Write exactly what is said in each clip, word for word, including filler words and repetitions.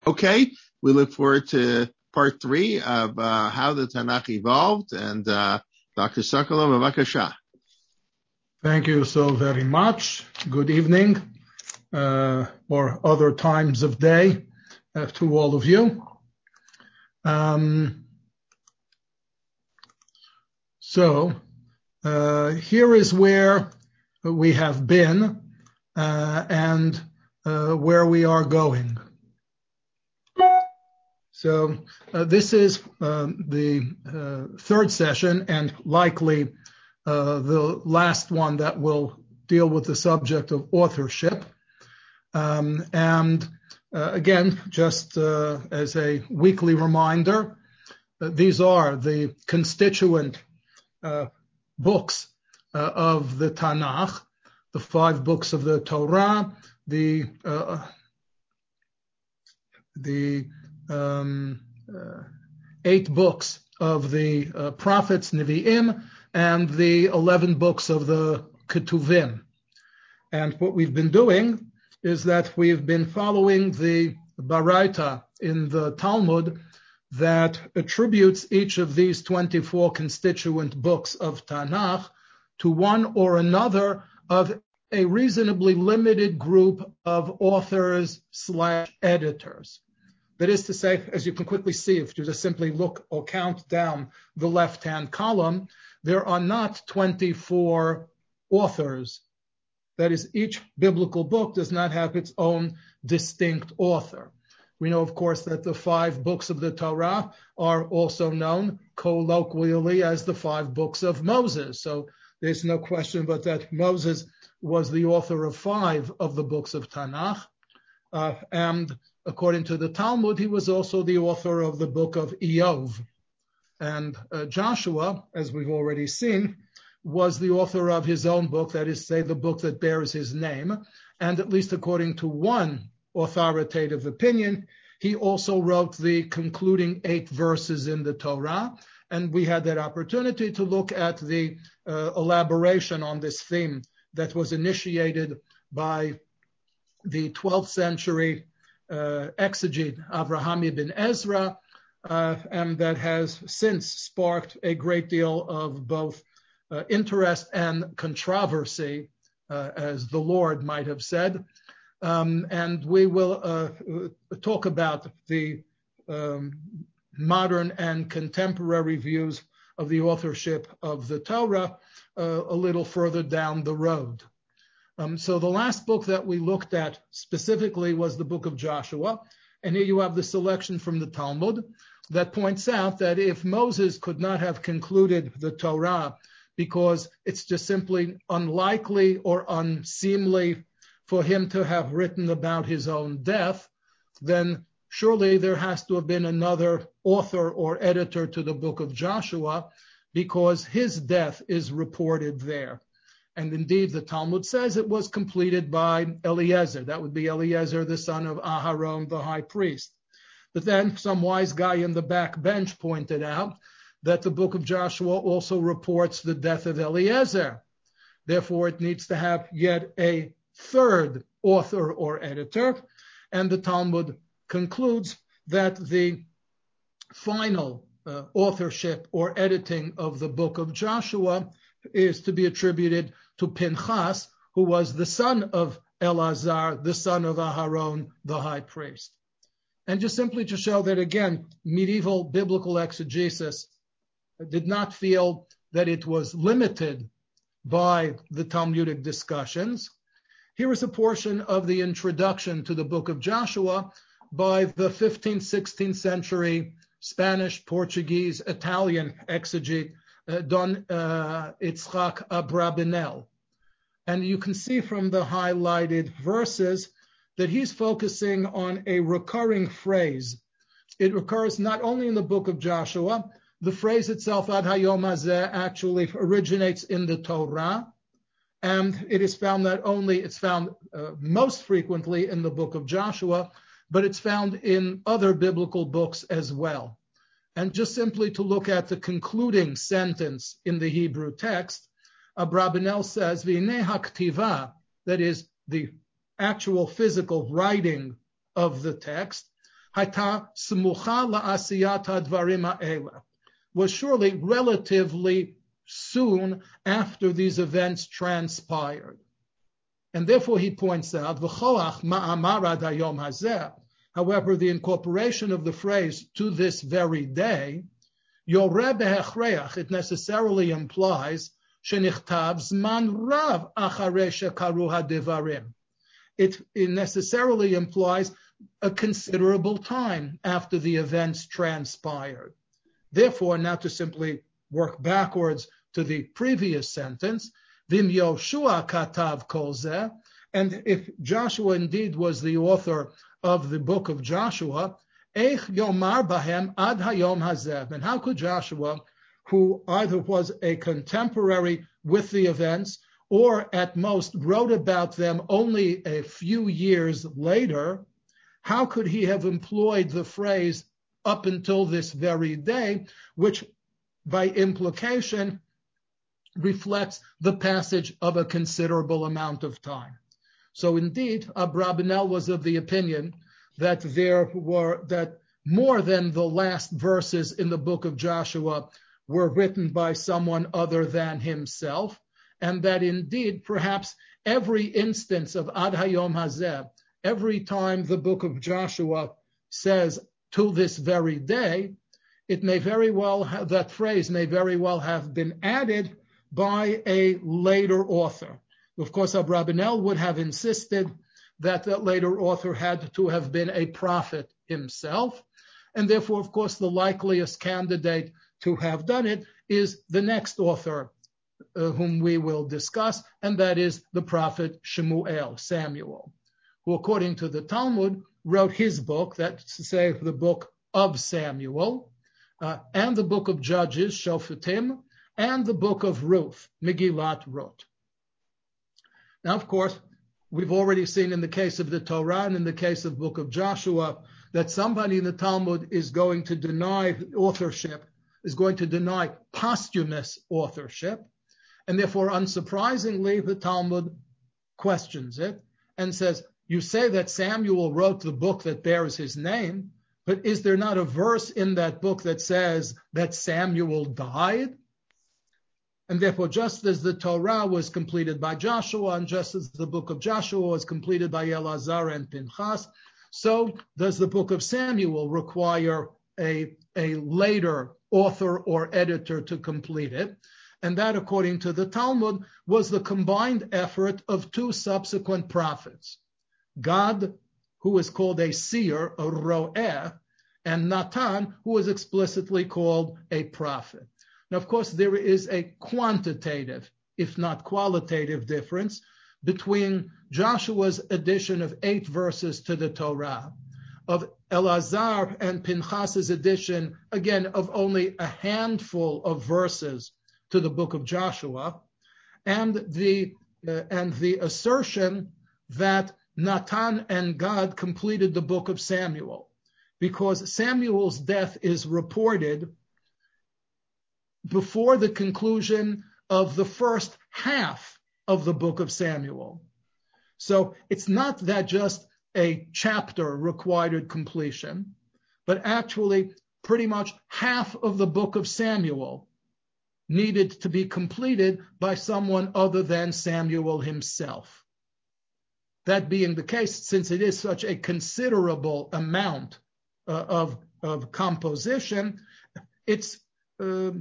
Okay, we look forward to part three of uh, how the Tanakh evolved, and uh, Doctor Sokolow, Bavakasha. Thank you so very much. Good evening, uh, or other times of day uh, to all of you. Um, so uh, here is where we have been uh, and uh, where we are going. So uh, this is uh, the uh, third session and likely uh, the last one that will deal with the subject of authorship. Um, and uh, again, just uh, as a weekly reminder, uh, these are the constituent uh, books uh, of the Tanakh, the five books of the Torah, the uh, the um, uh, eight books of the uh, prophets, Nevi'im, and the eleven books of the Ketuvim. And what we've been doing is that we've been following the Baraita in the Talmud that attributes each of these twenty-four constituent books of Tanakh to one or another of a reasonably limited group of authors slash editors. That is to say, as you can quickly see, if you just simply look or count down the left-hand column, there are not twenty-four authors. That is, each biblical book does not have its own distinct author. We know, of course, that the five books of the Torah are also known colloquially as the five books of Moses. So there's no question but that Moses was the author of five of the books of Tanakh. Uh, and according to the Talmud, he was also the author of the book of Iyov. And uh, Joshua, as we've already seen, was the author of his own book, that is, say, the book that bears his name. And at least according to one authoritative opinion, he also wrote the concluding eight verses in the Torah. And we had that opportunity to look at the uh, elaboration on this theme that was initiated by the twelfth century uh, exegete Avraham ibn Ezra, uh, and that has since sparked a great deal of both uh, interest and controversy, uh, as the Lord might have said. Um, and we will uh, talk about the um, modern and contemporary views of the authorship of the Torah uh, a little further down the road. Um, so the last book that we looked at specifically was the book of Joshua. And here you have the selection from the Talmud that points out that if Moses could not have concluded the Torah because it's just simply unlikely or unseemly for him to have written about his own death, then surely there has to have been another author or editor to the book of Joshua because his death is reported there. And indeed, the Talmud says it was completed by Eliezer. That would be Eliezer, the son of Aharon, the high priest. But then some wise guy in the back bench pointed out that the book of Joshua also reports the death of Eliezer. Therefore, it needs to have yet a third author or editor. And the Talmud concludes that the final uh, authorship or editing of the book of Joshua is to be attributed to Pinchas, who was the son of Elazar, the son of Aharon, the high priest. And just simply to show that, again, medieval biblical exegesis did not feel that it was limited by the Talmudic discussions. Here is a portion of the introduction to the book of Joshua by the fifteenth, sixteenth century Spanish, Portuguese, Italian exegete, uh, Don uh, Itzhak Abravanel. And you can see from the highlighted verses that he's focusing on a recurring phrase. It recurs not only in the book of Joshua. The phrase itself, Ad Hayom Hazeh, actually originates in the Torah. And it is found not only, it's found uh, most frequently in the book of Joshua, but it's found in other biblical books as well. And just simply to look at the concluding sentence in the Hebrew text, Abravanel says, V'inei haktiva, that is the actual physical writing of the text, Hayta smucha la'asiyat hadvarim ha'ela, was surely relatively soon after these events transpired. And therefore he points out, V'choach ma'amar ad hayom hazeh, however, the incorporation of the phrase to this very day, yoreh behechreach, it necessarily implies shenichtav zman rav acharei shekaru hadevarim. It, it necessarily implies a considerable time after the events transpired. Therefore, now to simply work backwards to the previous sentence, Vim Yoshua katav kol zeh, and if Joshua indeed was the author of the book of Joshua, Eich yomar bahem ad hayom hazeh, and how could Joshua, who either was a contemporary with the events or at most wrote about them only a few years later, how could he have employed the phrase up until this very day, which by implication reflects the passage of a considerable amount of time? So indeed, Abravanel was of the opinion that there were, that more than the last verses in the book of Joshua were written by someone other than himself, and that indeed perhaps every instance of Ad Hayom Hazeh, every time the book of Joshua says to this very day, it may very well have, that phrase may very well have been added by a later author. Of course, Abravanel would have insisted that that later author had to have been a prophet himself, and therefore, of course, the likeliest candidate to have done it is the next author, uh, whom we will discuss, and that is the prophet Shemuel, Samuel, who, according to the Talmud, wrote his book, that's to say, the book of Samuel, uh, and the book of Judges, Shoftim, and the book of Ruth, Megillat Ruth. Now, of course, we've already seen in the case of the Torah and in the case of the book of Joshua that somebody in the Talmud is going to deny authorship, is going to deny posthumous authorship, and therefore, unsurprisingly, the Talmud questions it and says, you say that Samuel wrote the book that bears his name, but is there not a verse in that book that says that Samuel died? And therefore, just as the Torah was completed by Joshua, and just as the book of Joshua was completed by Elazar and Pinchas, so does the book of Samuel require a, a later author or editor to complete it. And that, according to the Talmud, was the combined effort of two subsequent prophets, Gad, who is called a seer, a ro'eh, and Natan, who is explicitly called a prophet. Now, of course, there is a quantitative, if not qualitative, difference between Joshua's addition of eight verses to the Torah, of Elazar and Pinchas's addition, again, of only a handful of verses to the book of Joshua, and the uh, and the assertion that Natan and Gad completed the book of Samuel, because Samuel's death is reported before the conclusion of the first half of the book of Samuel. So it's not that just a chapter required completion, but actually pretty much half of the book of Samuel needed to be completed by someone other than Samuel himself. That being the case, since it is such a considerable amount uh, of, of composition, it's uh,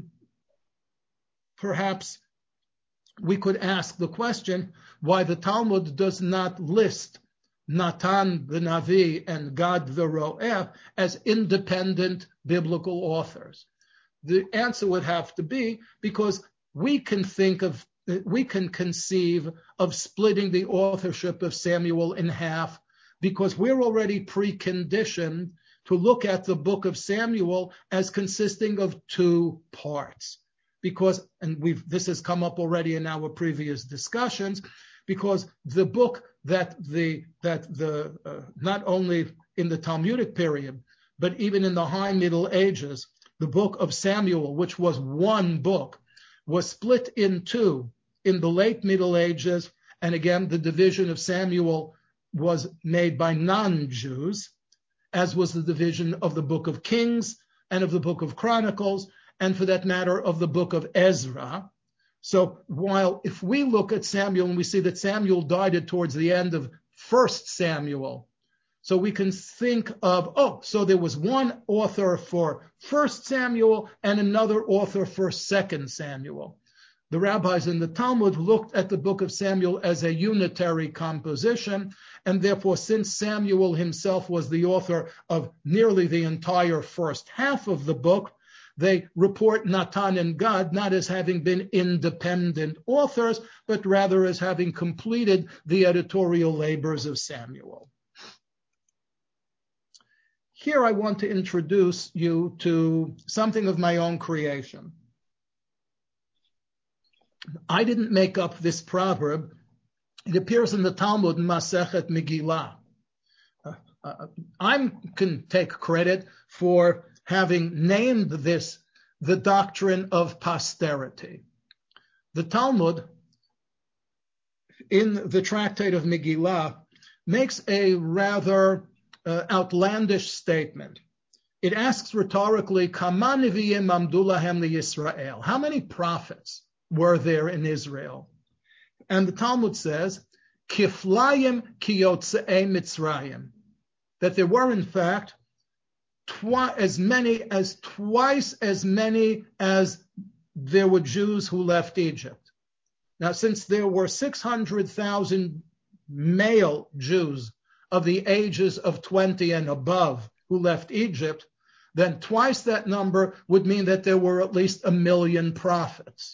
perhaps we could ask the question why the Talmud does not list Natan the Navi and Gad the Ro'eh as independent biblical authors. The answer would have to be because we can think of, we can conceive of splitting the authorship of Samuel in half because we're already preconditioned to look at the book of Samuel as consisting of two parts. Because, and we've, this has come up already in our previous discussions, because the book that the, that the, uh, not only in the Talmudic period, but even in the High Middle Ages, the book of Samuel, which was one book, was split in two in the late Middle Ages. And again, the division of Samuel was made by non-Jews. as was the division of the book of Kings and of the book of Chronicles, and for that matter, of the book of Ezra. So while if we look at Samuel and we see that Samuel died towards the end of First Samuel, so we can think of, oh, so there was one author for First Samuel and another author for Second Samuel. The rabbis in the Talmud looked at the book of Samuel as a unitary composition, and therefore, since Samuel himself was the author of nearly the entire first half of the book, they report Natan and Gad not as having been independent authors, but rather as having completed the editorial labors of Samuel. Here I want to introduce you to something of my own creation. I didn't make up this proverb. It appears in the Talmud, Masechet Megillah. Uh, uh, I can take credit for having named this the doctrine of posterity. The Talmud, in the tractate of Megillah, makes a rather uh, outlandish statement. It asks rhetorically, Kama neviim amdu lahem liYisrael? How many prophets were there in Israel? And the Talmud says, Kiflayim kiyotzei Mitzrayim, that there were in fact twi- as many as twice as many as there were Jews who left Egypt. Now, since there were six hundred thousand male Jews of the ages of twenty and above who left Egypt, then twice that number would mean that there were at least a million prophets.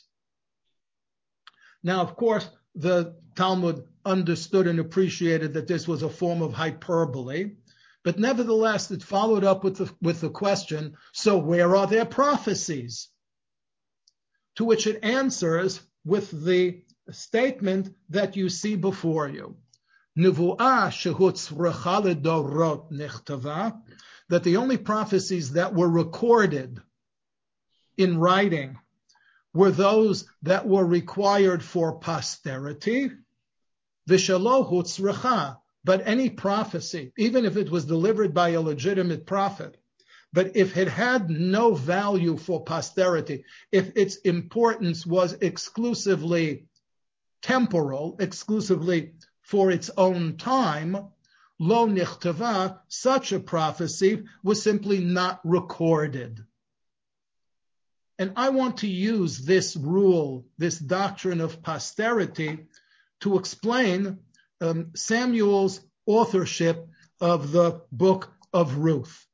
Now, of course, the Talmud understood and appreciated that this was a form of hyperbole, but nevertheless, it followed up with the, with the question, so where are their prophecies? To which it answers with the statement that you see before you. Nevu'ah shehutzrecha ledorot nechtava, that the only prophecies that were recorded in writing were those that were required for posterity, v'shelo hutzrecha, but any prophecy, even if it was delivered by a legitimate prophet, but if it had no value for posterity, if its importance was exclusively temporal, exclusively for its own time, lo nichtava, such a prophecy was simply not recorded. And I want to use this rule, this doctrine of posterity, to explain um, Samuel's authorship of the book of Ruth.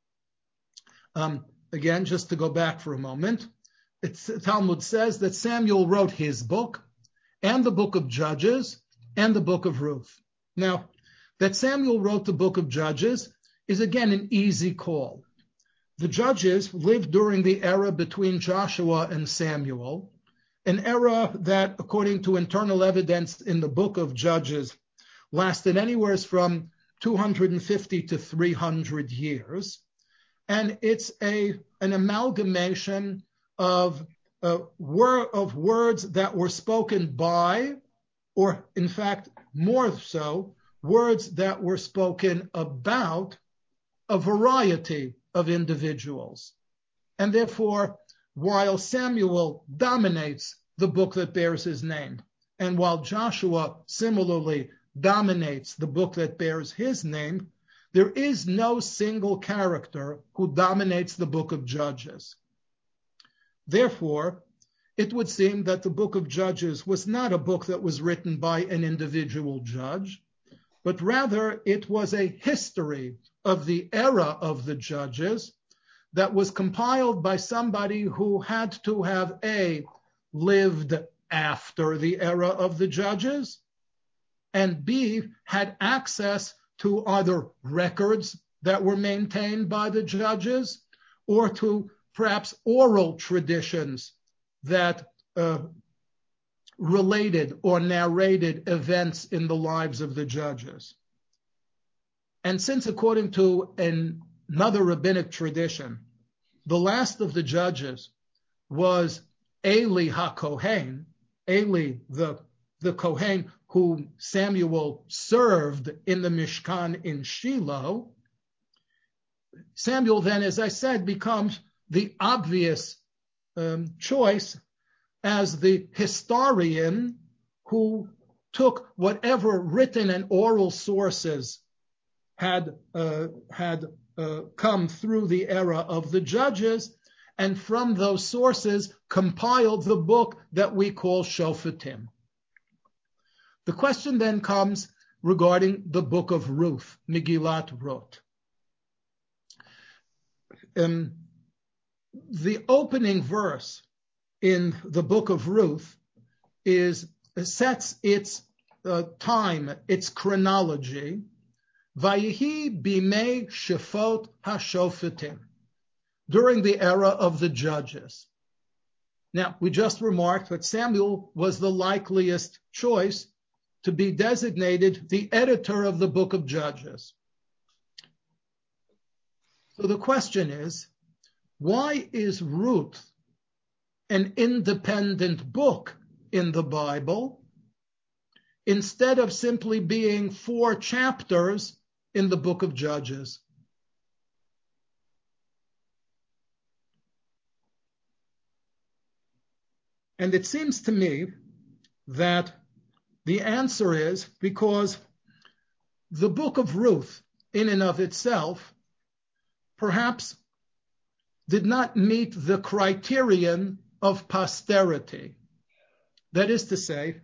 Um, again, just to go back for a moment, it's, Talmud says that Samuel wrote his book and the book of Judges and the book of Ruth. Now, that Samuel wrote the book of Judges is again an easy call. The Judges lived during the era between Joshua and Samuel, an era that, according to internal evidence in the book of Judges, lasted anywhere from two hundred fifty to three hundred years. And it's a an amalgamation of, uh, wor- of words that were spoken by, or in fact, more so, words that were spoken about a variety of individuals. And therefore, while Samuel dominates the book that bears his name, and while Joshua similarly dominates the book that bears his name, there is no single character who dominates the book of Judges. Therefore, it would seem that the book of Judges was not a book that was written by an individual judge, but rather it was a history of the era of the Judges that was compiled by somebody who had to have A, lived after the era of the Judges, and B, had access to either records that were maintained by the Judges or to perhaps oral traditions that uh, related or narrated events in the lives of the Judges. And since, according to an, another rabbinic tradition, the last of the Judges was Eli HaKohen, Eli the, the Kohen whom Samuel served in the Mishkan in Shiloh, Samuel then, as I said, becomes the obvious um, choice as the historian who took whatever written and oral sources had uh, had uh, come through the era of the judges, and from those sources compiled the book that we call Shoftim. The question then comes regarding the book of Ruth, Megillat Ruth. Um, the opening verse in the book of Ruth is sets its uh, time, its chronology. Vayihi bimei shefot hashofetim, during the era of the judges. Now, we just remarked that Samuel was the likeliest choice to be designated the editor of the book of Judges. So the question is, why is Ruth an independent book in the Bible instead of simply being four chapters in the book of Judges? And it seems to me that the answer is because the book of Ruth, in and of itself, perhaps did not meet the criterion of posterity. That is to say,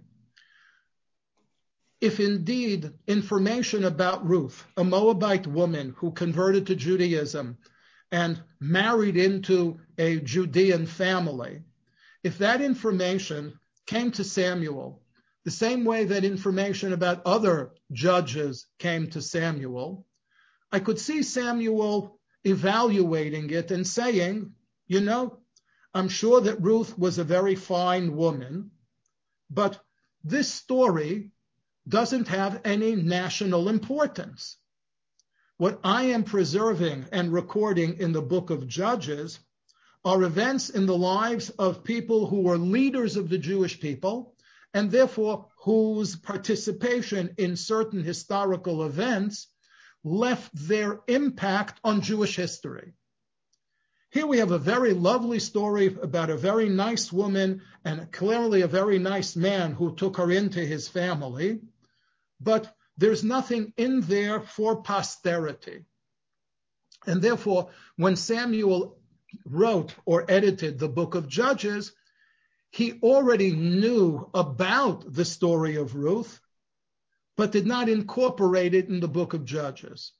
if indeed information about Ruth, a Moabite woman who converted to Judaism and married into a Judean family, if that information came to Samuel the same way that information about other judges came to Samuel, I could see Samuel evaluating it and saying, you know, I'm sure that Ruth was a very fine woman, but this story doesn't have any national importance. What I am preserving and recording in the book of Judges are events in the lives of people who were leaders of the Jewish people, and therefore whose participation in certain historical events left their impact on Jewish history. Here we have a very lovely story about a very nice woman and clearly a very nice man who took her into his family, but there's nothing in there for posterity. And therefore, when Samuel wrote or edited the book of Judges, he already knew about the story of Ruth, but did not incorporate it in the book of Judges.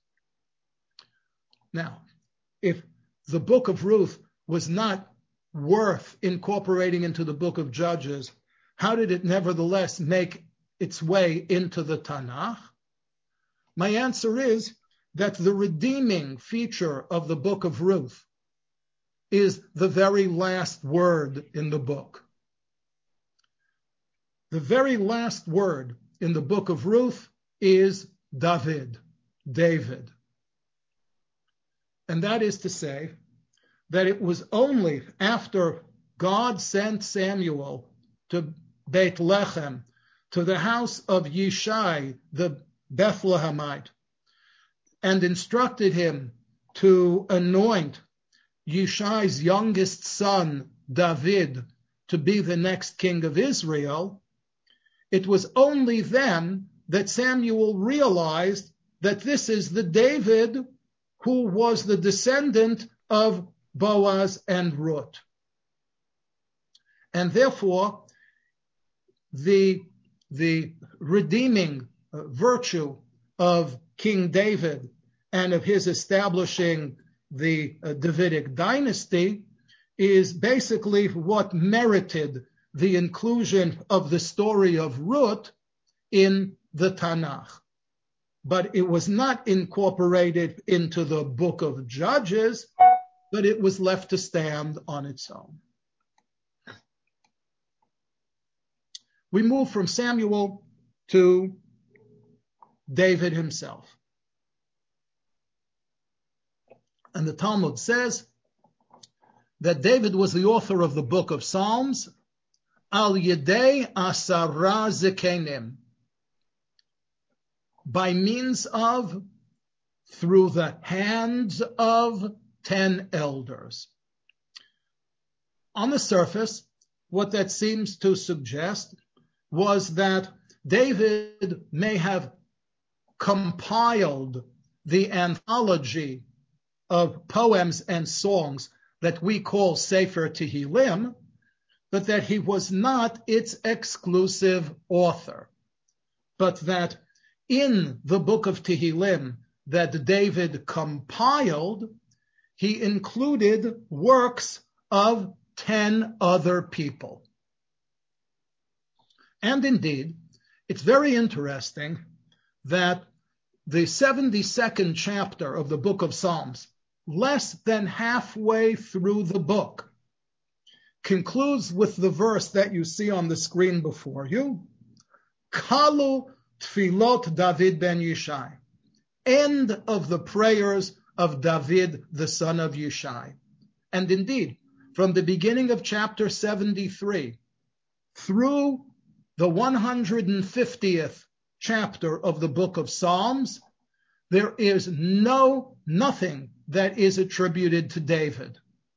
Now, if the book of Ruth was not worth incorporating into the book of Judges, how did it nevertheless make its way into the Tanakh? My answer is that the redeeming feature of the book of Ruth is the very last word in the book. The very last word in the book of Ruth is David, David. And that is to say that it was only after God sent Samuel to Beit Lechem, to the house of Yishai, the Bethlehemite, and instructed him to anoint Yishai's youngest son, David, to be the next king of Israel. It was only then that Samuel realized that this is the David who was the descendant of Boaz and Ruth. And therefore, the, the redeeming uh, virtue of King David and of his establishing the uh, Davidic dynasty is basically what merited the inclusion of the story of Ruth in the Tanakh. But it was not incorporated into the book of Judges, but it was left to stand on its own. We move from Samuel to David himself. And the Talmud says that David was the author of the book of Psalms, Al Yedei Asara Zekenim, by means of through the hands of ten elders. On the surface, what that seems to suggest was that David may have compiled the anthology of poems and songs that we call Sefer Tehillim, but that he was not its exclusive author, but that in the book of Tehillim that David compiled, he included works of ten other people. And indeed, it's very interesting that the seventy-second chapter of the book of Psalms, less than halfway through the book, concludes with the verse that you see on the screen before you, Kalu Tfilot David ben Yishai, end of the prayers of David, the son of Yishai. And indeed, from the beginning of chapter seventy-three through the one hundred fiftieth chapter of the book of Psalms, there is no, nothing that is attributed to David.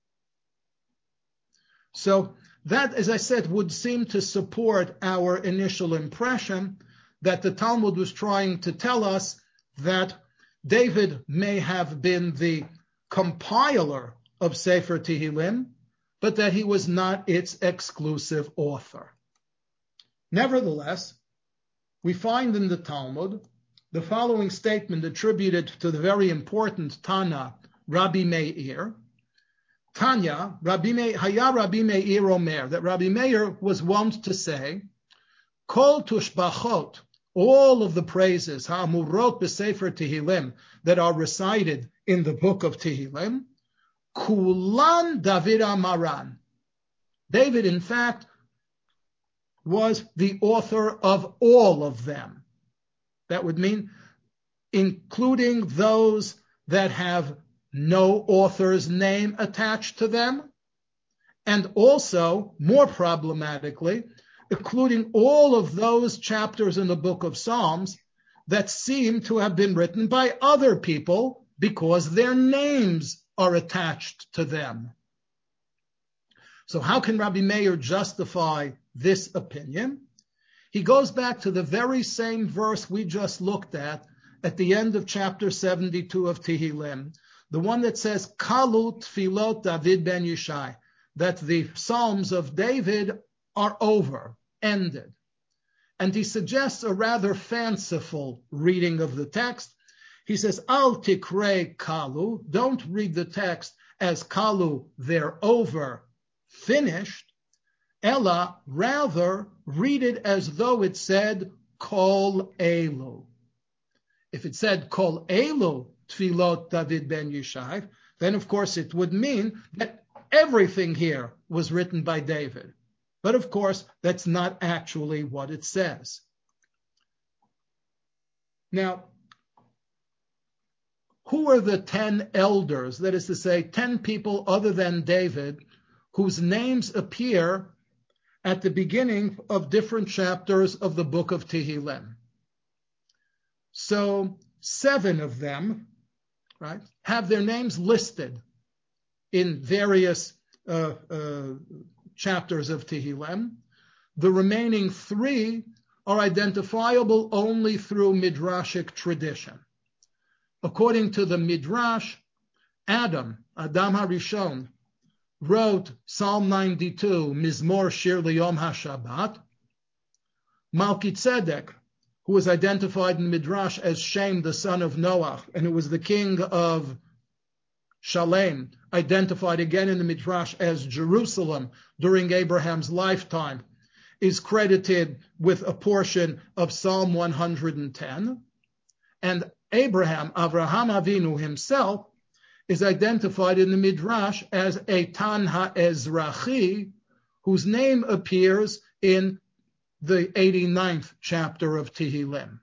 So that, as I said, would seem to support our initial impression that the Talmud was trying to tell us that David may have been the compiler of Sefer Tehillim, but that he was not its exclusive author. Nevertheless, we find in the Talmud the following statement attributed to the very important Tana, Rabbi Meir. Tanya, Rabbi Meir, Haya Rabbi Meir Omer, that Rabbi Meir was wont to say, Kol tushbachot, all of the praises, ha'amurot b'sefer Tehillim, that are recited in the book of Tehillim, kulan David Amaran. David, in fact, was the author of all of them. That would mean including those that have no author's name attached to them, and also, more problematically, including all of those chapters in the book of Psalms that seem to have been written by other people because their names are attached to them. So how can Rabbi Meir justify this opinion? He goes back to the very same verse we just looked at at the end of chapter seventy-two of Tehillim, the one that says, Kalu Tfilot David ben Yishai, that the Psalms of David are over, ended. And he suggests a rather fanciful reading of the text. He says, Al Tikrei Kalu, don't read the text as Kalu, they're over, finished. Ella, rather, read it as though it said, Kol Elu. If it said, Kol Elu, Tfilot David ben Yishai, then of course it would mean that everything here was written by David. But of course, that's not actually what it says. Now, who are the ten elders, that is to say, ten people other than David, whose names appear at the beginning of different chapters of the book of Tehillim? So seven of them, right, have their names listed in various uh, uh, chapters of Tehillim. The remaining three are identifiable only through Midrashic tradition. According to the Midrash, Adam, Adam HaRishon, wrote Psalm ninety-two, Mizmor Shir Liyom HaShabbat. Malkitzedek, who was identified in Midrash as Shem, the son of Noah, and who was the king of Shalem, identified again in the Midrash as Jerusalem during Abraham's lifetime, is credited with a portion of Psalm one hundred ten. And Abraham, Avraham Avinu himself, is identified in the Midrash as Eitan HaEzrachi, whose name appears in the eighty-ninth chapter of Tehillim.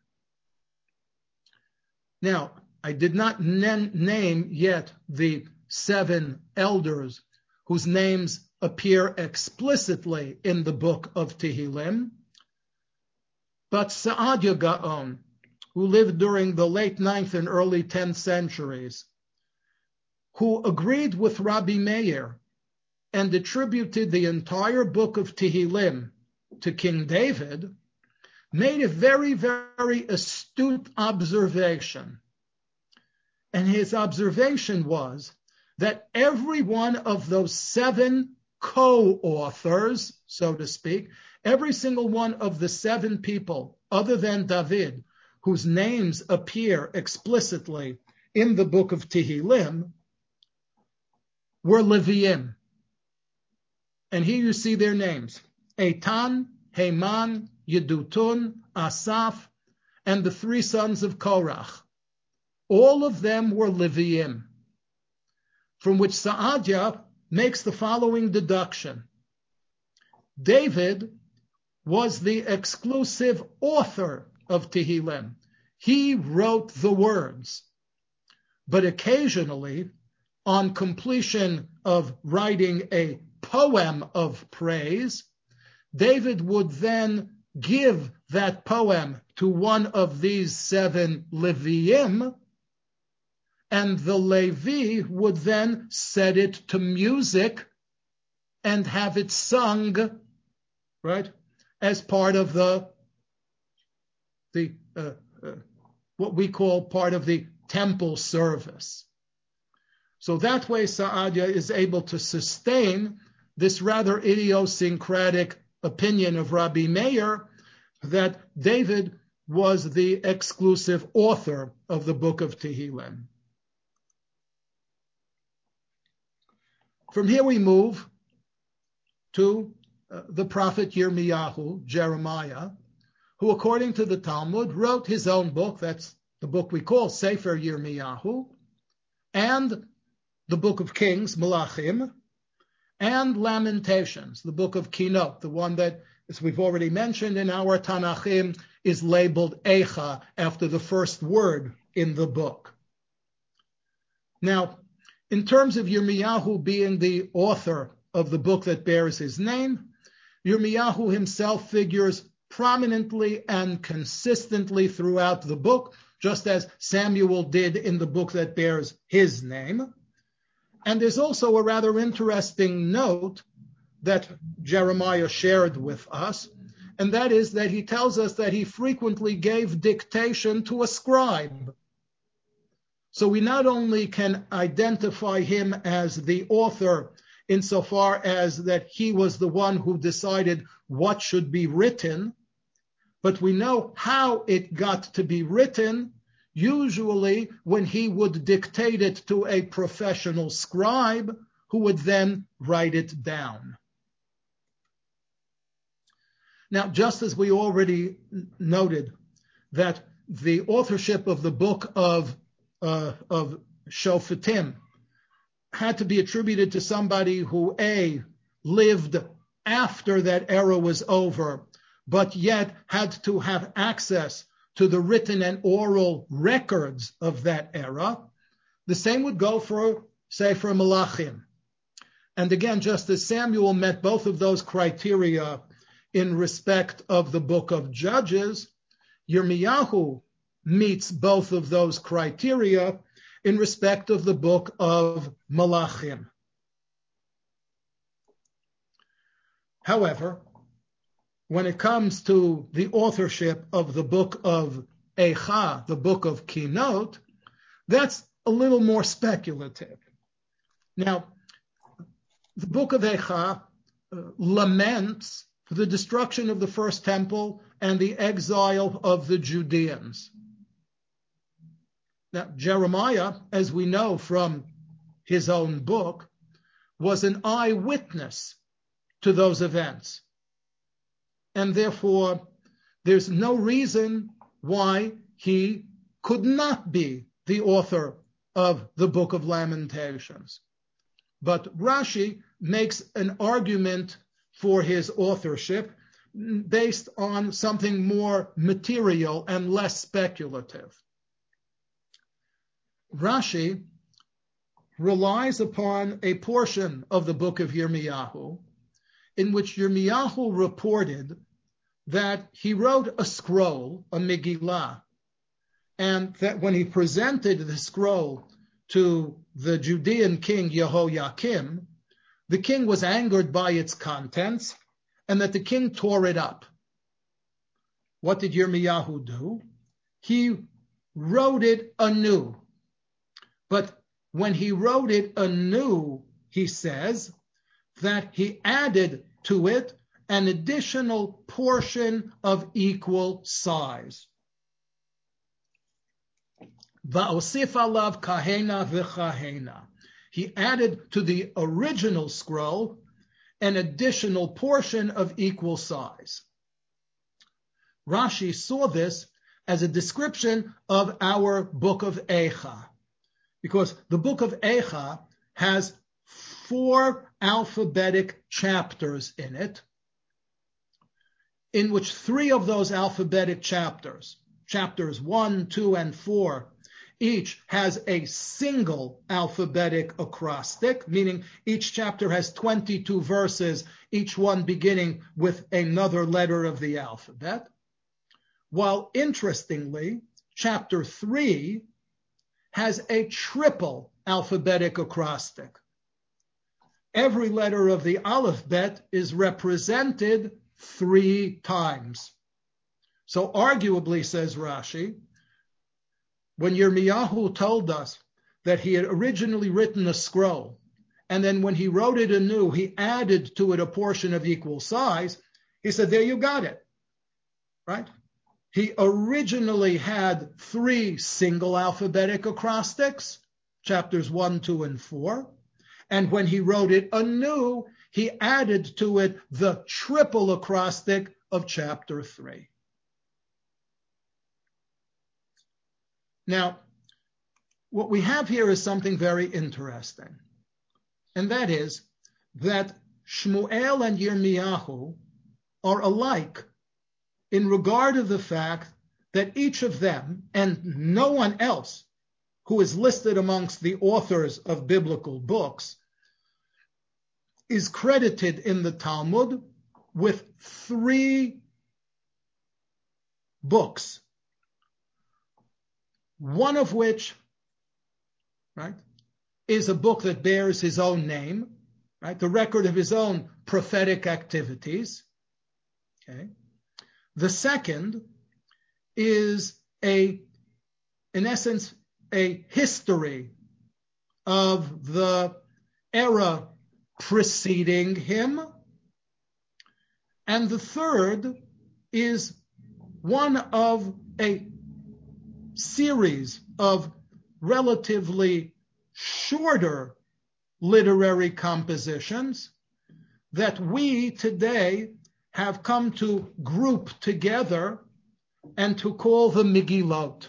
Now, I did not n- name yet the seven elders whose names appear explicitly in the book of Tehillim, but Saadia Gaon, who lived during the late ninth and early tenth centuries, who agreed with Rabbi Meir and attributed the entire book of Tehillim to King David, made a very, very astute observation. And his observation was that every one of those seven co-authors, so to speak, every single one of the seven people, other than David, whose names appear explicitly in the book of Tehillim, were Leviim. And here you see their names: Eitan, Heman, Yedutun, Asaph, and the three sons of Korach. All of them were Leviim, from which Saadia makes the following deduction. David was the exclusive author of Tehillim. He wrote the words. But occasionally, on completion of writing a poem of praise, David would then give that poem to one of these seven Leviim, and the Levi would then set it to music and have it sung, right, as part of the, the uh, uh, what we call part of the temple service. So that way Saadia is able to sustain this rather idiosyncratic opinion of Rabbi Meir that David was the exclusive author of the book of Tehillim. From here we move to uh, the prophet Yirmiyahu, Jeremiah, who according to the Talmud wrote his own book, that's the book we call Sefer Yirmiyahu, and the book of Kings, Malachim, and Lamentations, the book of Kinot, the one that, as we've already mentioned in our Tanachim, is labeled Eicha, after the first word in the book. Now, in terms of Yirmiyahu being the author of the book that bears his name, Yirmiyahu himself figures prominently and consistently throughout the book, just as Samuel did in the book that bears his name. And there's also a rather interesting note that Jeremiah shared with us, and that is that he tells us that he frequently gave dictation to a scribe. So we not only can identify him as the author insofar as that he was the one who decided what should be written, but we know how it got to be written, usually when he would dictate it to a professional scribe who would then write it down. Now, just as we already noted that the authorship of the book of, uh, of Shoftim had to be attributed to somebody who, A, lived after that era was over, but yet had to have access to the written and oral records of that era, the same would go for, say, for Malachim. And again, just as Samuel met both of those criteria in respect of the book of Judges, Yirmiyahu meets both of those criteria in respect of the book of Malachim. However, when it comes to the authorship of the book of Eicha, the book of Kinot, that's a little more speculative. Now, the book of Eicha uh, laments for the destruction of the first temple and the exile of the Judeans. Now, Jeremiah, as we know from his own book, was an eyewitness to those events. And therefore, there's no reason why he could not be the author of the Book of Lamentations. But Rashi makes an argument for his authorship based on something more material and less speculative. Rashi relies upon a portion of the book of Yirmiyahu in which Yirmiyahu reported that he wrote a scroll, a Megillah, and that when he presented the scroll to the Judean king Jehoiakim, the king was angered by its contents, and that the king tore it up. What did Yirmiyahu do? He wrote it anew. But when he wrote it anew, he says that he added to it an additional portion of equal size. Va'osif alav kahena v'chahena. He added to the original scroll an additional portion of equal size. Rashi saw this as a description of our book of Eicha, because the book of Eicha has four alphabetic chapters in it, in which three of those alphabetic chapters, chapters one, two, and four, each has a single alphabetic acrostic, meaning each chapter has twenty-two verses, each one beginning with another letter of the alphabet. While interestingly, chapter three has a triple alphabetic acrostic. Every letter of the alphabet is represented three times. So arguably, says Rashi, when Yirmiyahu told us that he had originally written a scroll, and then when he wrote it anew, he added to it a portion of equal size, he said, there you got it, right? He originally had three single alphabetic acrostics, chapters one, two, and four. And when he wrote it anew, he added to it the triple acrostic of chapter three. Now, what we have here is something very interesting. And that is that Shmuel and Yirmiyahu are alike in regard of the fact that each of them, and no one else who is listed amongst the authors of biblical books, is credited in the Talmud with three books, one of which, right, is a book that bears his own name, right, the record of his own prophetic activities. Okay. The second is a, in essence, a history of the era preceding him. And the third is one of a series of relatively shorter literary compositions that we today have come to group together and to call the Megillot.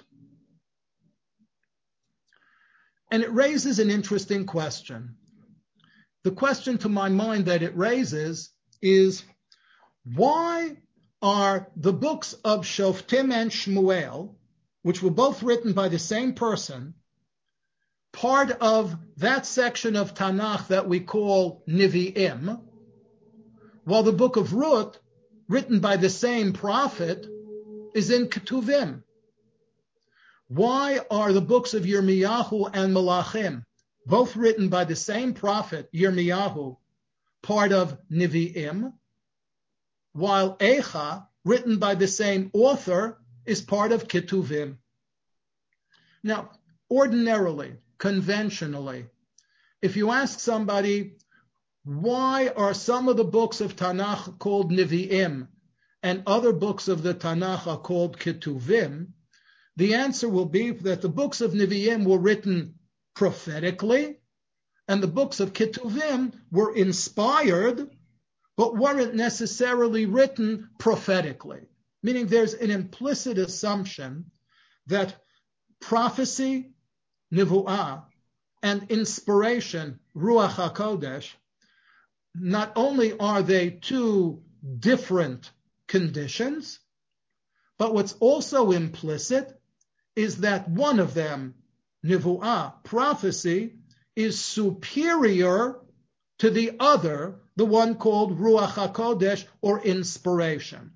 And it raises an interesting question. The question to my mind that it raises is, why are the books of Shoftim and Shmuel, which were both written by the same person, part of that section of Tanakh that we call Nevi'im, while the book of Ruth, written by the same prophet, is in Ketuvim? Why are the books of Yirmiyahu and Malachim, both written by the same prophet, Yirmiyahu, part of Nevi'im, while Eicha, written by the same author, is part of Ketuvim? Now, ordinarily, conventionally, if you ask somebody, why are some of the books of Tanakh called Nevi'im and other books of the Tanakh are called Ketuvim, the answer will be that the books of Nevi'im were written prophetically, and the books of Ketuvim were inspired, but weren't necessarily written prophetically. Meaning there's an implicit assumption that prophecy, Nevu'ah, and inspiration, Ruach HaKodesh, not only are they two different conditions, but what's also implicit is that one of them, Nevu'ah, prophecy, is superior to the other, the one called Ruach HaKodesh, or inspiration.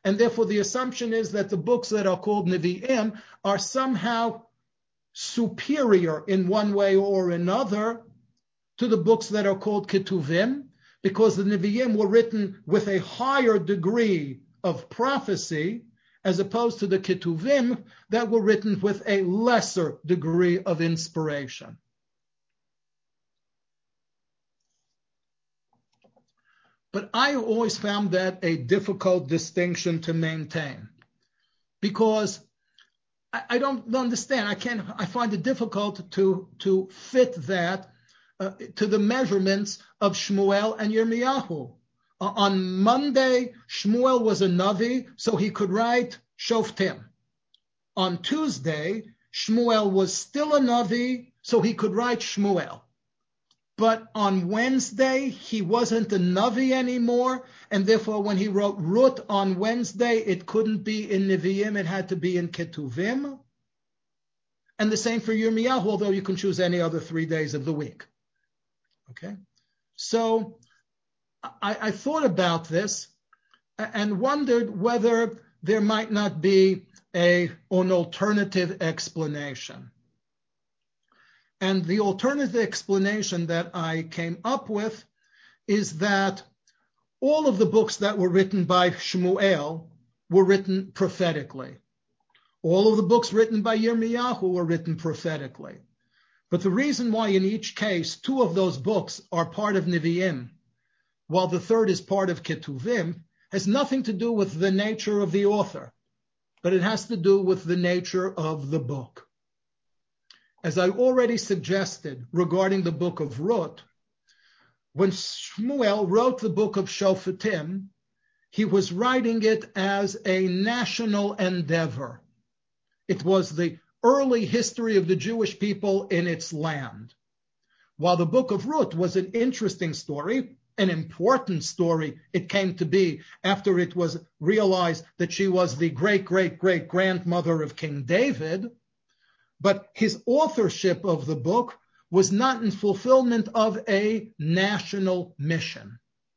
and therefore the assumption is that the books that are called Nevi'im are somehow superior in one way or another to the books that are called Ketuvim, because the Nevi'im were written with a higher degree of prophecy, as opposed to the Ketuvim that were written with a lesser degree of inspiration. But I always found that a difficult distinction to maintain, because I, I don't understand. I can't. I find it difficult to to fit that uh, to the measurements of Shmuel and Yirmiyahu. Uh, on Monday, Shmuel was a Navi, so he could write Shoftim. On Tuesday, Shmuel was still a Navi, so he could write Shmuel. But on Wednesday, he wasn't a Navi anymore, and therefore when he wrote Ruth on Wednesday, it couldn't be in Nevi'im, it had to be in Ketuvim. And the same for Yirmiyahu, although you can choose any other three days of the week. Okay? So I, I thought about this and wondered whether there might not be a, an alternative explanation. And the alternative explanation that I came up with is that all of the books that were written by Shmuel were written prophetically. All of the books written by Yirmiyahu were written prophetically. But the reason why in each case two of those books are part of Nevi'im, while the third is part of Ketuvim, has nothing to do with the nature of the author, but it has to do with the nature of the book. As I already suggested regarding the book of Ruth, when Shmuel wrote the book of Shoftim, he was writing it as a national endeavor. It was the early history of the Jewish people in its land. While the book of Ruth was an interesting story, an important story it came to be after it was realized that she was the great-great-great-grandmother of King David, but his authorship of the book was not in fulfillment of a national mission.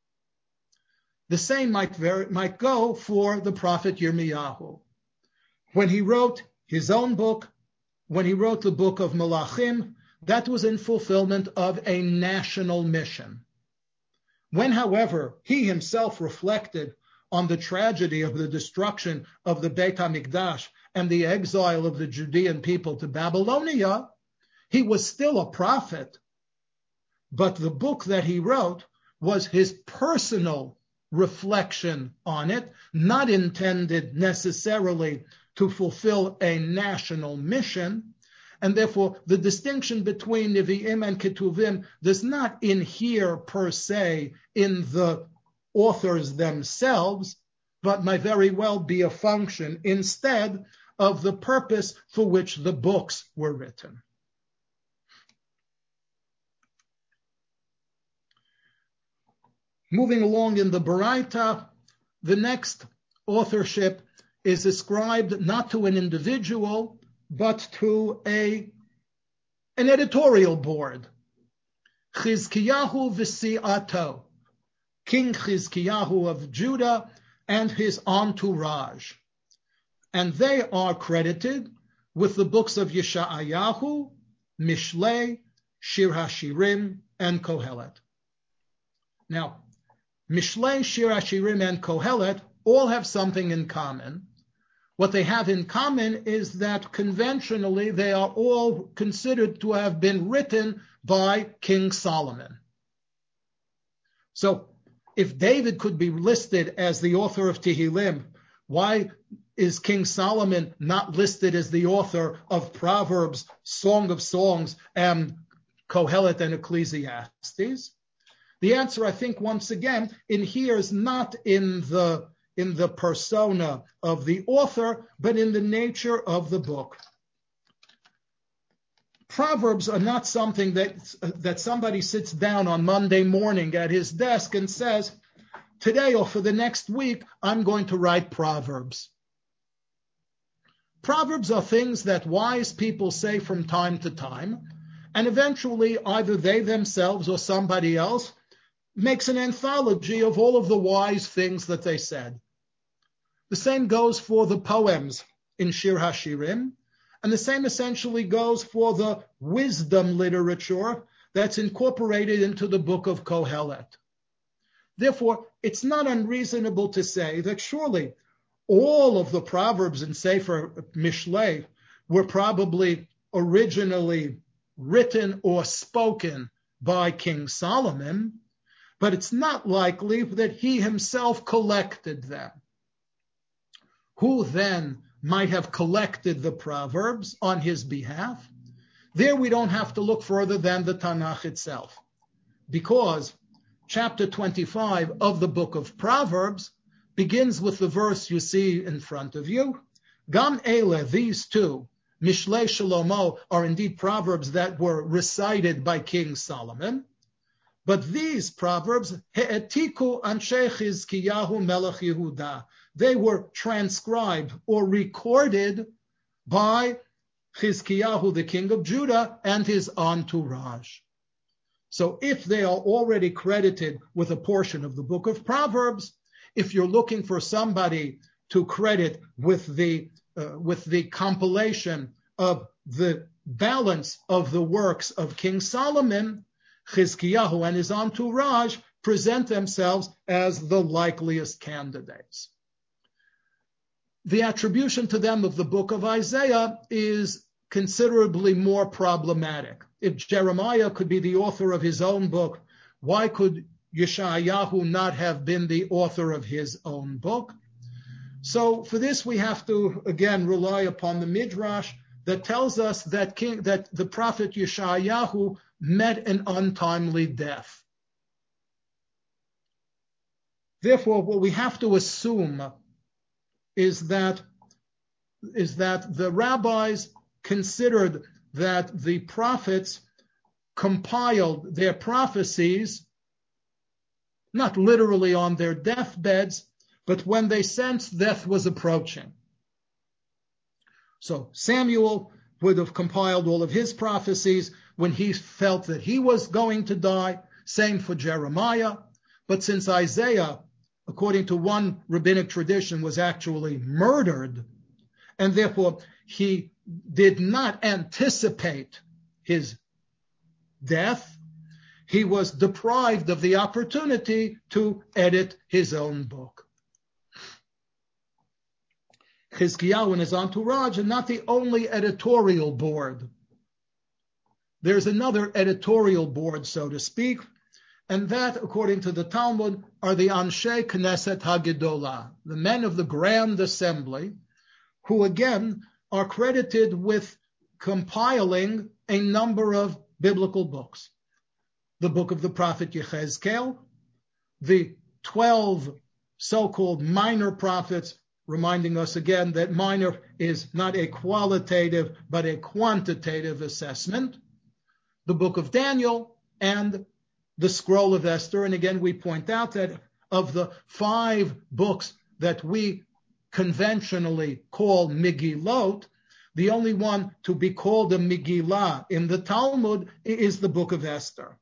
The same might, very, might go for the prophet Yirmiyahu. When he wrote his own book, when he wrote the book of Malachim, that was in fulfillment of a national mission. When, however, he himself reflected on the tragedy of the destruction of the Beit HaMikdash and the exile of the Judean people to Babylonia, he was still a prophet. But the book that he wrote was his personal reflection on it, not intended necessarily to fulfill a national mission. And therefore, the distinction between Nevi'im and Ketuvim does not inhere per se in the authors themselves, but might very well be a function instead of the purpose for which the books were written. Moving along in the Baraita, the next authorship is ascribed not to an individual, but to a, an editorial board. Chizkiyahu v'si'ato, King Chizkiyahu of Judah and his entourage. And they are credited with the books of Yeshayahu, Mishlei, Shir HaShirim, and Kohelet. Now, Mishlei, Shir HaShirim, and Kohelet all have something in common. What they have in common is that conventionally they are all considered to have been written by King Solomon. So if David could be listed as the author of Tehillim, why is King Solomon not listed as the author of Proverbs, Song of Songs, and Kohelet and Ecclesiastes? The answer, I think, once again, inheres not in the in the persona of the author, but in the nature of the book. Proverbs are not something that, that somebody sits down on Monday morning at his desk and says, today or for the next week, I'm going to write Proverbs. Proverbs are things that wise people say from time to time, and eventually either they themselves or somebody else makes an anthology of all of the wise things that they said. The same goes for the poems in Shir HaShirim, and the same essentially goes for the wisdom literature that's incorporated into the book of Kohelet. Therefore, it's not unreasonable to say that surely all of the Proverbs in Sefer Mishlei were probably originally written or spoken by King Solomon, but it's not likely that he himself collected them. Who then might have collected the Proverbs on his behalf? There we don't have to look further than the Tanakh itself, because chapter twenty-five of the book of Proverbs begins with the verse you see in front of you. Gam ele, these two, Mishlei Shlomo, are indeed proverbs that were recited by King Solomon. But these proverbs, he'etiku anshe Chizkiyahu melech Yehuda, they were transcribed or recorded by Chizkiyahu, the king of Judah, and his entourage. So if they are already credited with a portion of the book of Proverbs, if you're looking for somebody to credit with the uh, with the compilation of the balance of the works of King Solomon, Chizkiyahu and his entourage present themselves as the likeliest candidates. The attribution to them of the book of Isaiah is considerably more problematic. If Jeremiah could be the author of his own book, why could Yeshayahu not have been the author of his own book? So for this we have to again rely upon the Midrash that tells us that king, that the prophet Yeshayahu met an untimely death. Therefore, what we have to assume is that is that the rabbis considered that the prophets compiled their prophecies not literally on their deathbeds, but when they sensed death was approaching. So Samuel would have compiled all of his prophecies when he felt that he was going to die. Same for Jeremiah. But since Isaiah, according to one rabbinic tradition, was actually murdered, and therefore he did not anticipate his death, he was deprived of the opportunity to edit his own book. Chizkiyahu and his entourage are not the only editorial board. There's another editorial board, so to speak, and that, according to the Talmud, are the Anshe Knesset HaGedolah, the men of the Grand Assembly, who again are credited with compiling a number of biblical books. The book of the prophet Yechezkel, the twelve so-called minor prophets, reminding us again that minor is not a qualitative but a quantitative assessment, the book of Daniel, and the scroll of Esther. And again, we point out that of the five books that we conventionally call Megillot, the only one to be called a Megillah in the Talmud is the book of Esther.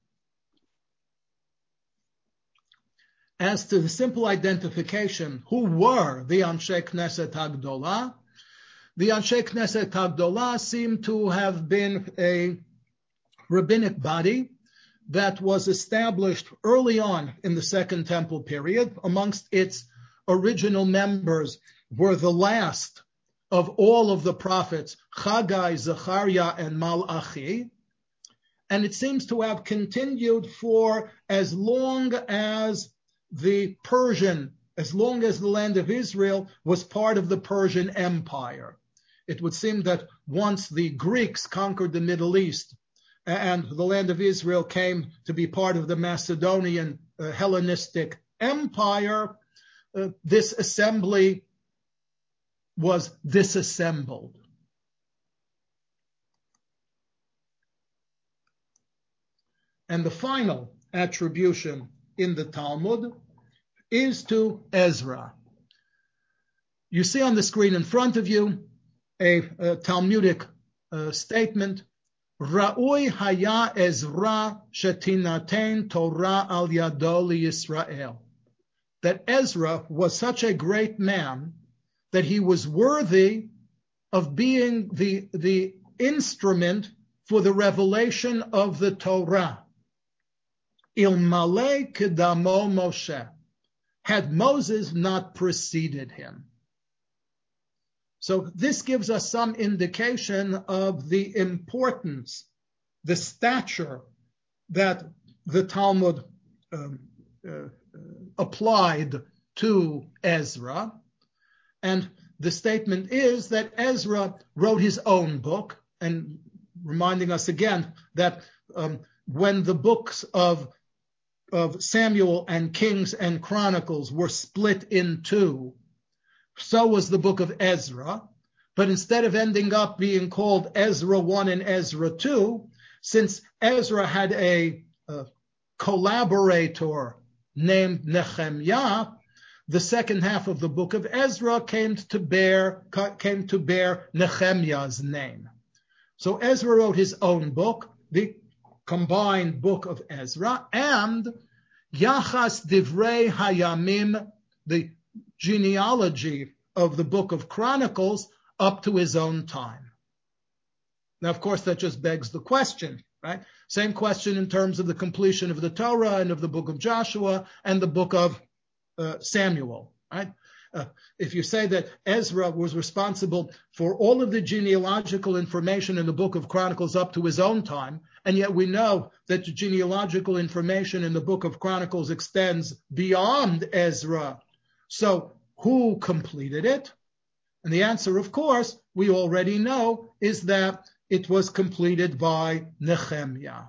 As to the simple identification, who were the Anshe Knesset HaGedolah? The Anshe Knesset HaGedolah seem to have been a rabbinic body that was established early on in the Second Temple period. Amongst its original members were the last of all of the prophets, Chagai, Zechariah, and Malachi. And it seems to have continued for as long as the Persian, as long as the land of Israel was part of the Persian Empire. It would seem that once the Greeks conquered the Middle East and the land of Israel came to be part of the Macedonian uh, Hellenistic Empire, uh, this assembly was disassembled. And the final attribution in the Talmud is to Ezra. You see on the screen in front of you a, a Talmudic uh, statement, Ra'ui haya Ezra shetinaten Torah al yado li Yisrael. That Ezra was such a great man that he was worthy of being the, the instrument for the revelation of the Torah. Ilmale kedamo Moshe, had Moses not preceded him. So this gives us some indication of the importance, the stature that the Talmud um, uh, applied to Ezra. And the statement is that Ezra wrote his own book, and reminding us again that um, when the books of, of Samuel and Kings and Chronicles were split in two, so was the book of Ezra. But instead of ending up being called Ezra one and Ezra two, since Ezra had a, a collaborator named Nehemiah, the second half of the book of Ezra came to bear came to bear Nehemiah's name. So Ezra wrote his own book, the combined book of Ezra, and Yachas Divrei Hayamim, the genealogy of the book of Chronicles, up to his own time. Now, of course, that just begs the question, right? Same question in terms of the completion of the Torah and of the book of Joshua and the book of uh, Samuel, right? Uh, if you say that Ezra was responsible for all of the genealogical information in the book of Chronicles up to his own time, and yet we know that the genealogical information in the book of Chronicles extends beyond Ezra, so who completed it? And the answer, of course, we already know, is that it was completed by Nehemiah.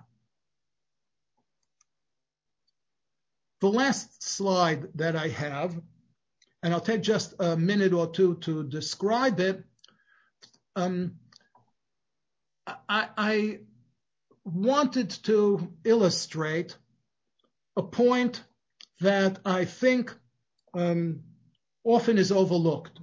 The last slide that I have, and I'll take just a minute or two to describe it, um, I, I wanted to illustrate a point that I think um, often is overlooked.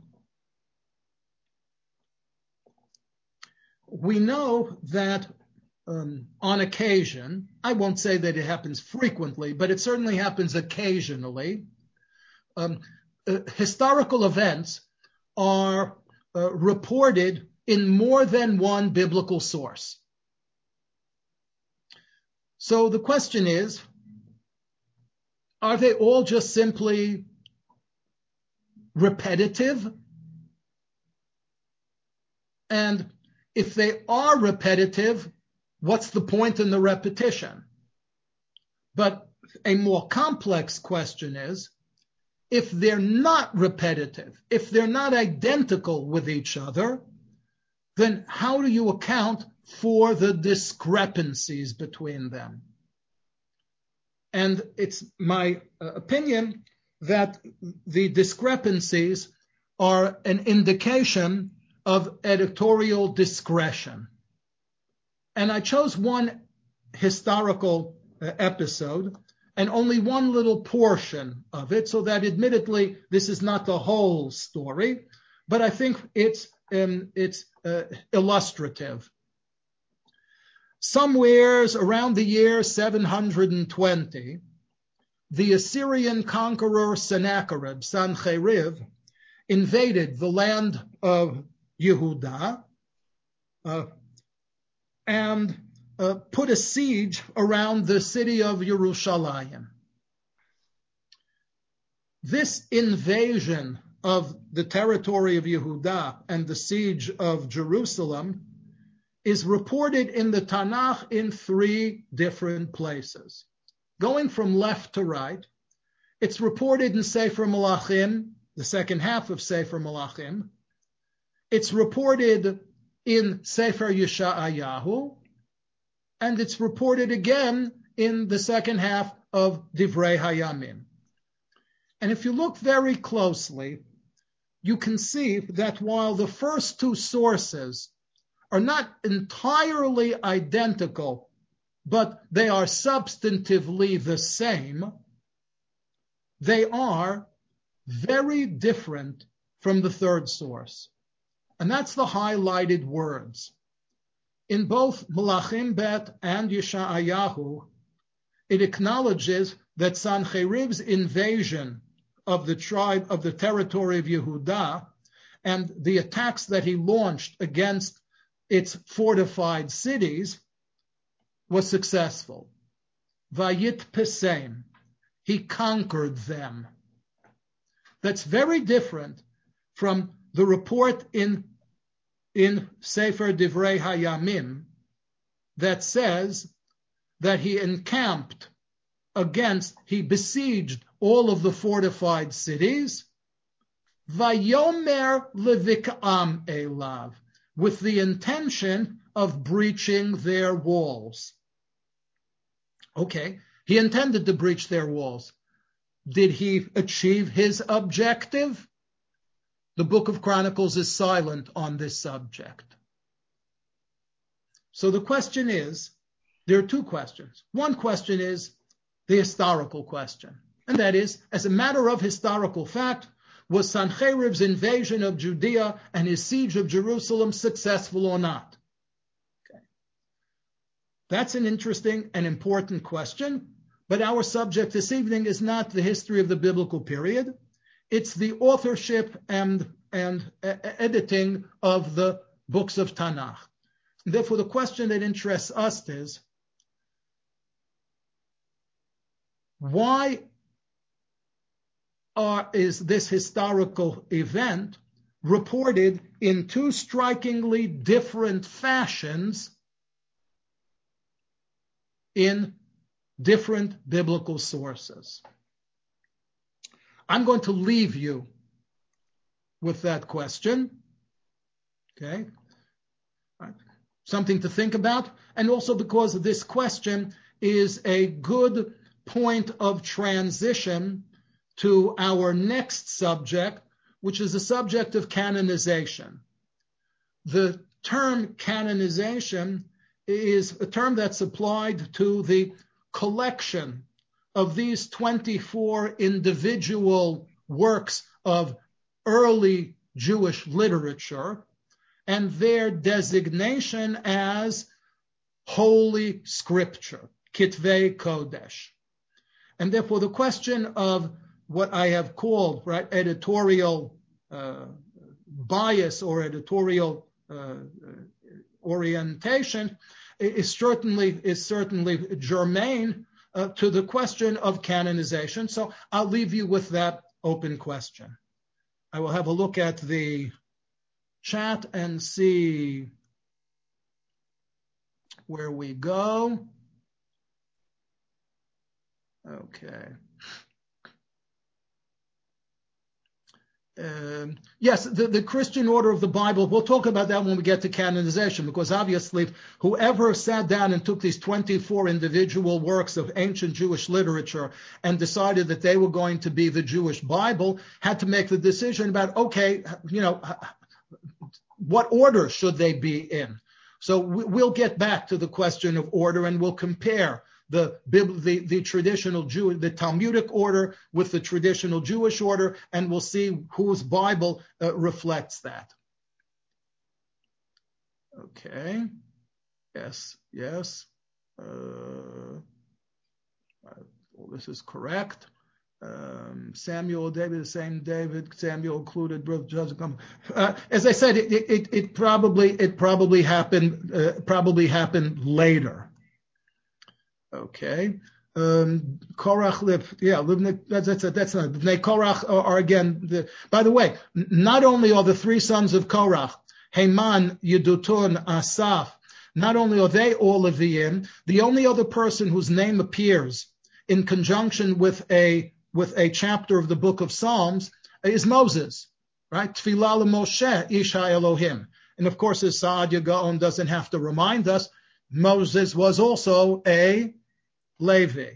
We know that um, on occasion, I won't say that it happens frequently, but it certainly happens occasionally, um, uh, historical events are uh, reported in more than one biblical source. So the question is, are they all just simply repetitive? And if they are repetitive, what's the point in the repetition? But a more complex question is, if they're not repetitive, if they're not identical with each other, then how do you account for the discrepancies between them? And it's my uh, opinion that the discrepancies are an indication of editorial discretion. And I chose one historical uh, episode and only one little portion of it, so that admittedly this is not the whole story, but I think it's um, it's uh, illustrative. Somewheres around the year seven hundred twenty, the Assyrian conqueror Sennacherib, Sancherib, invaded the land of Yehuda uh, and uh, put a siege around the city of Yerushalayim. This invasion of the territory of Yehuda and the siege of Jerusalem is reported in the Tanakh in three different places. Going from left to right, it's reported in Sefer Malachim, the second half of Sefer Malachim. It's reported in Sefer Yeshayahu, and it's reported again in the second half of Divrei Hayamim. And if you look very closely, you can see that while the first two sources are not entirely identical, but they are substantively the same, they are very different from the third source. And that's the highlighted words. In both Malachim Bet and Yeshayahu, it acknowledges that Sancherib's invasion of the tribe, of the territory of Yehuda, and the attacks that he launched against its fortified cities was successful. Vayit pesem, he conquered them. That's very different from the report in, in Sefer Divrei Hayamim that says that he encamped against, he besieged all of the fortified cities, Vayomer levikam elav, with the intention of breaching their walls. Okay, he intended to breach their walls. Did he achieve his objective? The Book of Chronicles is silent on this subject. So the question is, there are two questions. One question is the historical question, and that is, as a matter of historical fact, was Sancherib's invasion of Judea and his siege of Jerusalem successful or not? Okay. That's an interesting and important question, but our subject this evening is not the history of the biblical period. It's the authorship and, and uh, editing of the books of Tanakh. Therefore, the question that interests us is, why are, is this historical event reported in two strikingly different fashions in different biblical sources? I'm going to leave you with that question. Okay? Right. Something to think about, and also because this question is a good point of transition to our next subject, which is the subject of canonization. The term canonization is a term that's applied to the collection of these twenty-four individual works of early Jewish literature and their designation as Holy Scripture, Kitvei Kodesh. And therefore the question of what I have called, right, editorial uh, bias or editorial uh, orientation is certainly is certainly germane uh, to the question of canonization. So I'll leave you with that open question. I will have a look at the chat and see where we go. Okay. Um, yes, the, the Christian order of the Bible, we'll talk about that when we get to canonization, because obviously whoever sat down and took these twenty-four individual works of ancient Jewish literature and decided that they were going to be the Jewish Bible had to make the decision about, okay, you know, what order should they be in? So we'll get back to the question of order and we'll compare The, the, the traditional Jew, the Talmudic order with the traditional Jewish order, and we'll see whose Bible uh, reflects that. Okay. Yes, yes. Uh, well, this is correct. Um, Samuel, David, the same David. Samuel included brother Joseph. Uh, as I said, it, it, it probably it probably happened uh, probably happened later. Okay. Um, Korach, yeah, that's, that's, that's not, they Korach are, are again, the, by the way, not only are the three sons of Korach, Heman, Yedutun, Asaph, not only are they all Leviim, the only other person whose name appears in conjunction with a, with a chapter of the book of Psalms is Moses, right? Tfilah Moshe, Isha Elohim. And of course, as Saadia Gaon doesn't have to remind us, Moses was also a Levi.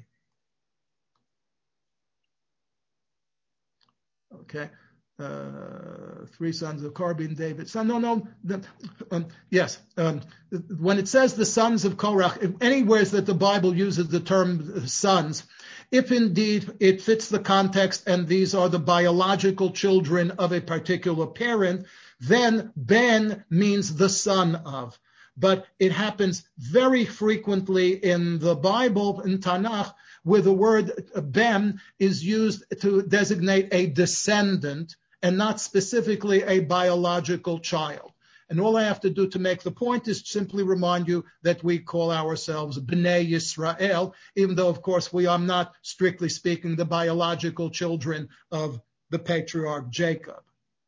Okay. Uh, three sons of Korah, David. So no, no. The, um, yes. Um, when it says the sons of Korach, anywhere that the Bible uses the term sons, if indeed it fits the context and these are the biological children of a particular parent, then Ben means the son of. But it happens very frequently in the Bible, in Tanakh, where the word ben is used to designate a descendant and not specifically a biological child. And all I have to do to make the point is simply remind you that we call ourselves Bnei Yisrael, even though, of course, we are not, strictly speaking, the biological children of the patriarch Jacob.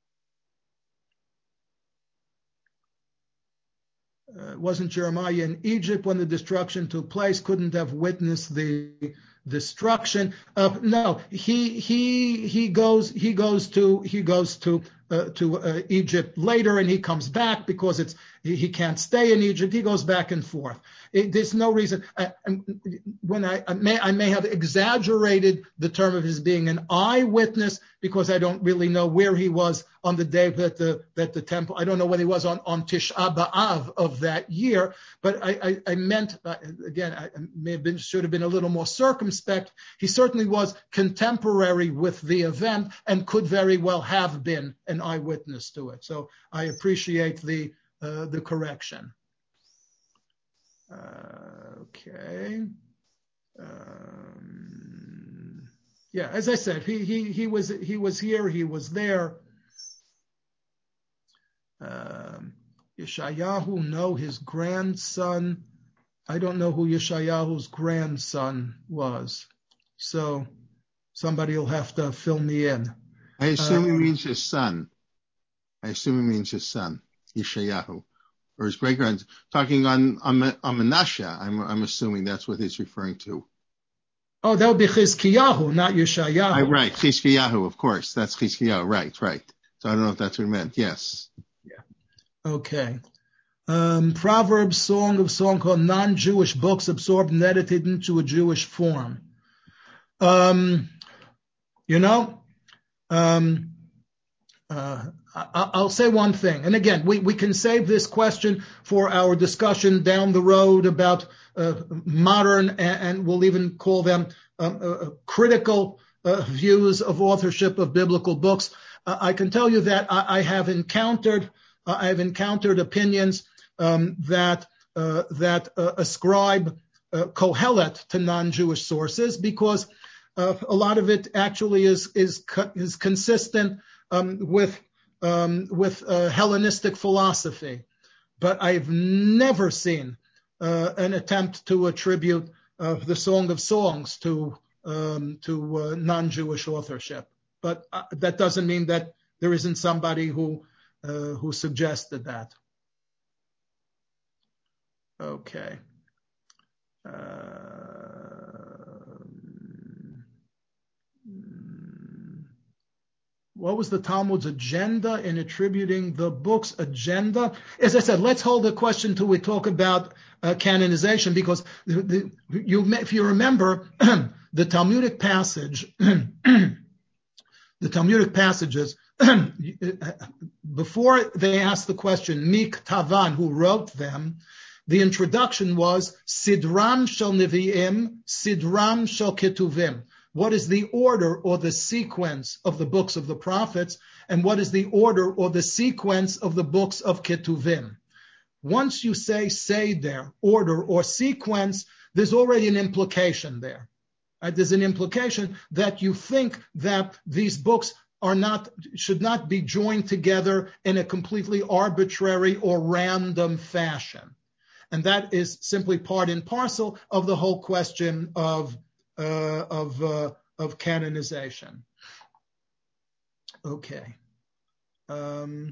Uh, wasn't Jeremiah in Egypt when the destruction took place? Couldn't have witnessed the destruction. Uh, no, he he he goes he goes to he goes to uh, to uh, Egypt later, and he comes back because it's he, he can't stay in Egypt. He goes back and forth. It, there's no reason. I, when I, I may I may have exaggerated the term of his being an eyewitness because I don't really know where he was on the day that the that the temple. I don't know whether he was on on Tisha B'Av of that year, but I I, I meant uh, again I may have been should have been a little more circumspect. He certainly was contemporary with the event and could very well have been an eyewitness to it. So I appreciate the uh, the correction. Uh, okay. Um, yeah, as I said, he he he was he was here, he was there. Um, Yeshayahu, no, his grandson. I don't know who Yeshayahu's grandson was, so somebody will have to fill me in. I assume Um, he means his son. I assume he means his son, Yeshayahu. Or his great grand, talking on on, on Menashe. I'm I'm assuming that's what he's referring to. Oh, that would be Chizkiyahu, not Yeshayahu. I, right, Chizkiyahu, of course. That's Chizkiyahu. Right, right. So I don't know if that's what he meant. Yes. Yeah. Okay. Um, Proverbs, Song of Song called non-Jewish books absorbed and edited into a Jewish form. Um, you know, um, uh, I, I'll say one thing. And again, we, we can save this question for our discussion down the road about uh, modern, and, and we'll even call them um, uh, critical uh, views of authorship of biblical books. Uh, I can tell you that I, I have encountered, uh, I have encountered opinions um, that uh, that uh, ascribe uh, Kohelet to non-Jewish sources because uh, a lot of it actually is is is consistent um, with um, with uh, Hellenistic philosophy, but I've never seen uh, an attempt to attribute uh, the Song of Songs to um, to uh, non-Jewish authorship. But uh, that doesn't mean that there isn't somebody who uh, who suggested that. Okay. Uh, what was the Talmud's agenda in attributing the book's agenda? As I said, let's hold the question till we talk about uh, canonization, because the, the, you, if you remember, the Talmudic passage, the Talmudic passages, before they asked the question, Mik Tavan, who wrote them, the introduction was Sidram Shel Nevi'im, Sidram Shel Ketuvim. What is the order or the sequence of the books of the prophets, and what is the order or the sequence of the books of Ketuvim? Once you say Seder, order or sequence, there's already an implication there. Right? There's an implication that you think that these books are not, should not be joined together in a completely arbitrary or random fashion. And that is simply part and parcel of the whole question of uh, of uh, of canonization. Okay. Um,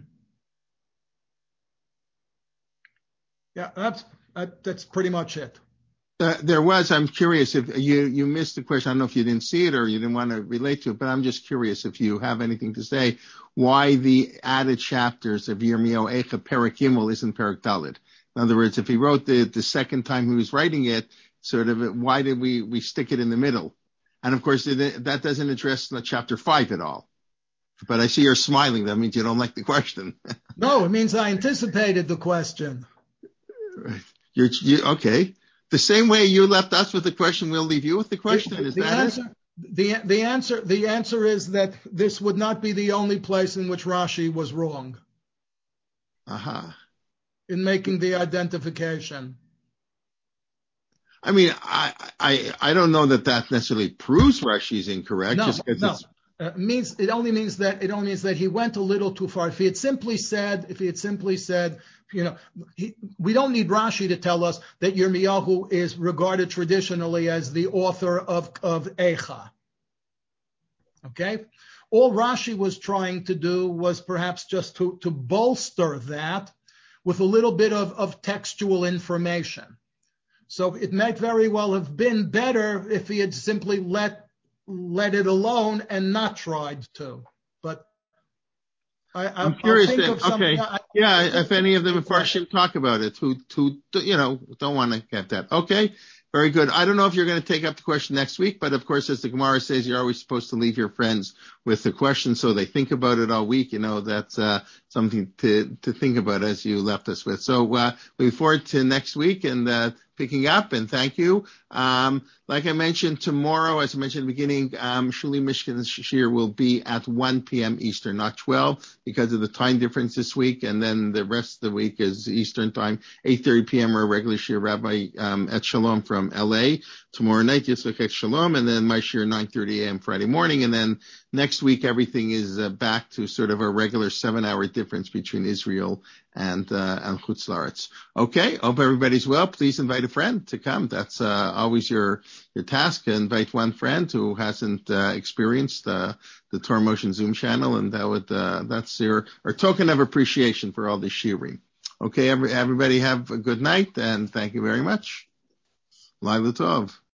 yeah, that's that, that's pretty much it. Uh, there was, I'm curious if you, you missed the question. I don't know if you didn't see it or you didn't want to relate to it, but I'm just curious if you have anything to say why the added chapters of Yirmiyahu Eicha Perek Gimel isn't Perek Daled. In other words, if he wrote the, the second time he was writing it, sort of, why did we, we stick it in the middle? And of course, it, that doesn't address chapter five at all. But I see you're smiling. That means you don't like the question. No, it means I anticipated the question. You're, you, okay. The same way you left us with the question, we'll leave you with the question. The, is the that answer, it? The, the answer, the answer is that this would not be the only place in which Rashi was wrong. Aha. Uh-huh. In making the identification. I mean, I, I, I don't know that that necessarily proves Rashi is incorrect. No, just because no. it's, uh, means it only means that it only means that he went a little too far. If he had simply said, if he had simply said, you know, he, we don't need Rashi to tell us that Yirmiyahu is regarded traditionally as the author of of Eicha. Okay, all Rashi was trying to do was perhaps just to to bolster that with a little bit of, of textual information. So it might very well have been better if he had simply let let it alone and not tried to. But I, I, I'm curious. I'll think Then, of some, okay, yeah, I, yeah. If any of them Farshim talk about it, who, who, you know, don't want to get that. Okay, very good. I don't know if you're going to take up the question next week, but of course, as the Gemara says, you're always supposed to leave your friends with the question so they think about it all week. You know, that's uh, something to to think about as you left us with. So uh, looking forward to next week and uh, picking up, and thank you. Um, like I mentioned, tomorrow, as I mentioned at the beginning, um, Shuli Mishkan Shir will be at one p.m. Eastern, not twelve, because of the time difference this week, and then the rest of the week is Eastern time, eight thirty p.m. or regular Shir Rabbi um, at Shalom from L A. Tomorrow night, Yitzchak at Shalom, and then my Shir nine thirty a.m. Friday morning, and then next week everything is uh, back to sort of a regular seven-hour difference between Israel and uh, and Chutz La'aretz. Okay, hope everybody's well. Please invite a friend to come. That's uh, always your your task. Invite one friend who hasn't uh, experienced uh, the Torah Motion Zoom channel, and that would uh, that's your our token of appreciation for all this shiurim. Okay, every, everybody have a good night, and thank you very much. Laila Tov.